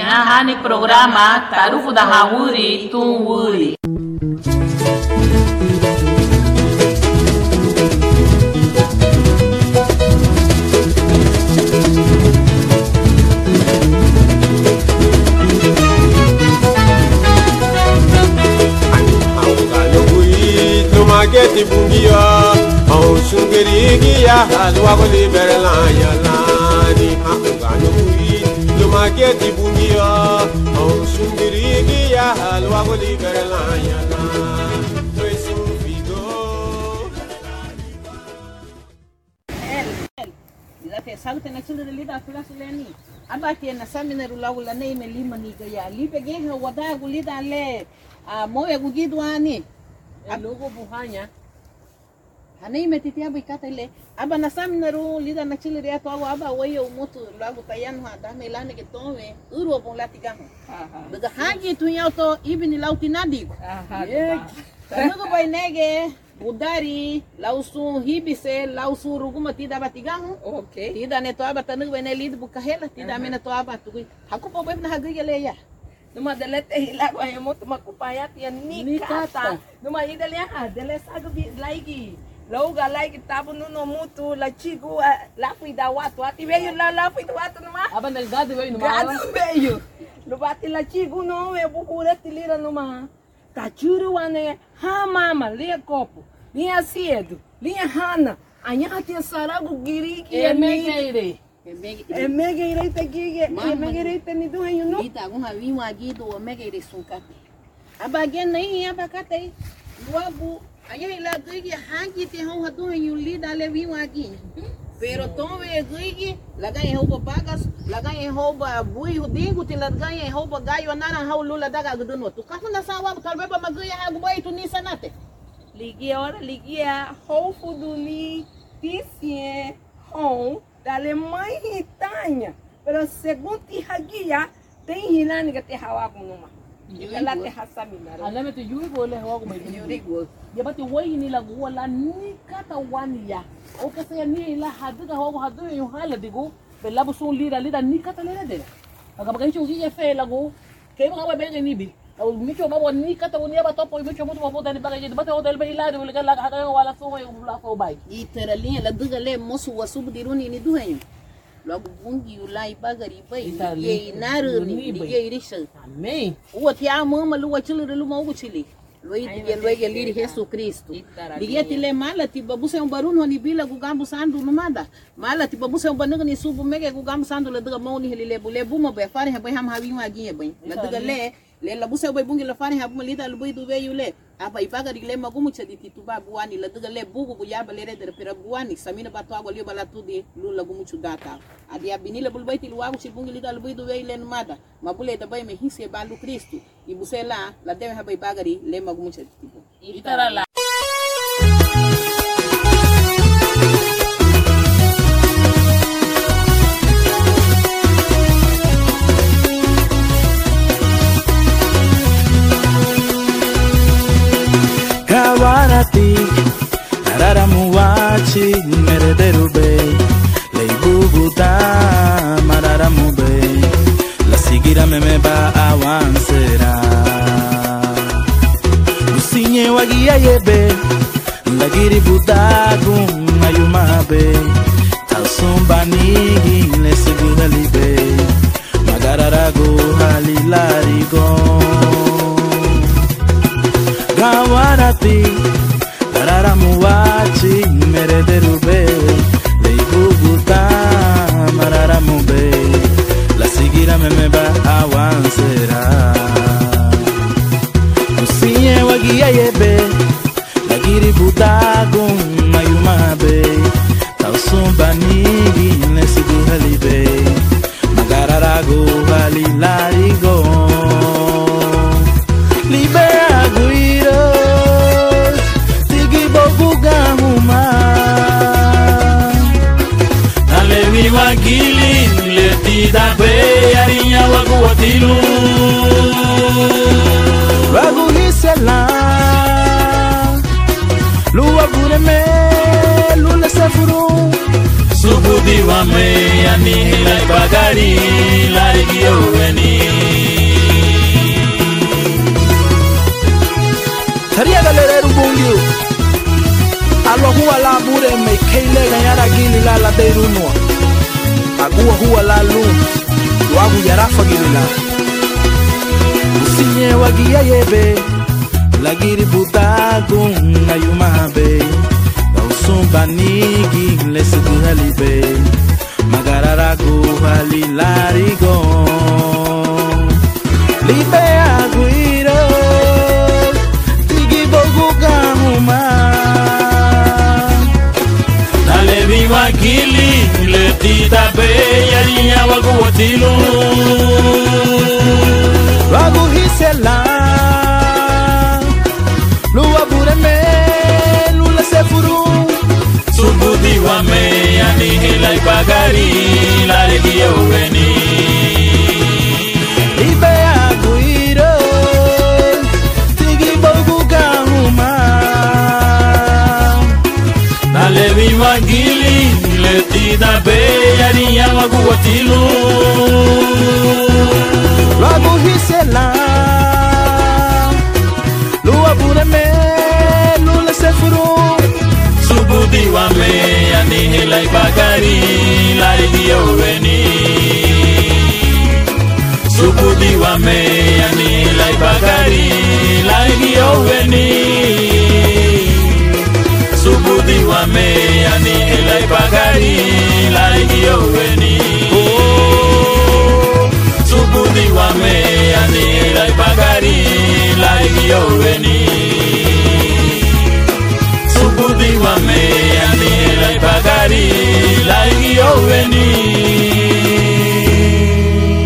Nyahani programa Tarufu da Hawuri Tunwuri. Mageti bungia, au sungerigia, alwago liberla yalani. Angano kui, lo mageti bungia, au sungerigia, alwago liberla yalani. Toisu figo. Ilate salte na chile de lida filas leni. Abati na samina rulawula nei me lima ni gaya. Lipe gehe wada gulida le. Moe gugidwani. Logo buhanya. Hanai metitia bikata ile. Aba na samina ru lida na chile ya to aba wayo mutu lagu tayan ha da melane ke tome uro bon latigaho. Daga hagi tu yato ibni lauti nadigo. Tanugo bai nege budari lausu hibise lausu ruguma tida batigaho. Okay. Tida ne to aba tanugo bai ne lid bukahela tida mena to aba tu. Hakupo bai na hagigele ya. Numa delete hilago ay mo tumakupayat yan nikata. Numa idali ha dele sago laigi. Loga laigi tabu nuno mutu la chigu la fuida watu ati veio la fuida watu numa. Aba nalgado veio numa. Gado veio. Lubati la chigu no e bukure tilira numa. Tachuru wane ha mama lia copo. Linha cedo. Linha hana. Anha tem sarago giriki E megeire. Emegeire tegige. Emegeire tenido hayo no. Ita guma wiwa gido o megeire sunkate. Abage nei abakate. Luagu aye la gigi hangi te hon hadu hayo lida le wiwa gi. Pero tome gigi laga e rouba pagas, laga e rouba bui dingo te laga e rouba gaio nana haulula daga guduno. Tu kafuna sawa kalbeba maguya hagu bai tu nisanate. Liguia ora liguia roubo do ni piscine home da Alemanha e Itália. Pero segundo Hagia tem hilani que te hawa kunuma. Ela te hasamina. Alame te yugo le hawa kuma yurigo. Yabati wai ni la gola ni kata wani ya. O kasa ni la hadiga hawa hadu yo hala digo. Bela busun lida ni kata le de. Aga bagai chu ye fe la go. Ke ba wa be ni bi. Au micho ba ni kata woni ba topo micho mutu ba dani bagai de bata hotel be ilado le la haga wala so yo la so bai. Itera linha la diga le mosu wasu diruni ni duhenyo. Logo bungi ulai bagari bai ye naru ni ye irisha. Amém. O tia mama lua chile luma ugu chile. Luege liri Jesus Cristo. Ligia tile mala ti babusa um barulho ni bila gugambu sandu numada. Mala ti babusa um banega ni subu mege gugambu sandu la diga mauni hele lebu ma be fare bai ham hawi ma ginha bai. La diga le la busa bai bungi la fare habu malita lu bai du ve yule. Apa ipaga digle magumu chadi tituba buani la diga le bugu guyaba le redere pera buani samina batu agwa lio bala tudi lu la gumu chudata. Adi abini le bulbai ti luagu chibungi lida lu bai du ve ile numada. Mabule da bai me hisse balu Cristo. Ibusela la deve habai bagari le magumu chadi tibu. Itara la. Kawarati Nararamuachi Merederube Leibuguta Mararamube La sigira memeba awansera Usinye wagia yebe Lagiri budagu Mayumabe Tausumba nigi Le segura libe Magararago halilarigo Gawarati Nararamuachi Merederube Leibuguta Mararamube La sigira memeba awansera Usinye wagia yebe Lagiri budagu Mayumabe Tausumba nigi Nesigura libe Magararago halilarigo Libe aguiro Tigi bobuga huma Nalewi wagili Letida be Arinya wagu watilu Wagu hisela Luwa gureme Lule sefuru Subudi wame Yani hilai bagari Larigi oweni deiru noa agua hua la lu wagu yarafa gilila usinye wagia yebe lagiri butagun ayumabe dausumba nigi lesugu halibe magararagu halilarigo libe aguiro tigi bogu gamuma dale viva kili le tita be yarinya wagu watilu wagu hisela luwa bureme lula sefuru subudi wa me yani hilai bagari la regio veni ibe aguiro tigi bogu gahuma dale viva gili le tida be yani yamagu watilu lagu hisela luwa bureme lula sefuru subudi wa me yani hilai bagari la regio veni subudi wa me yani hilai bagari la regio veni subudi wa me yani hilai bagari la regio veni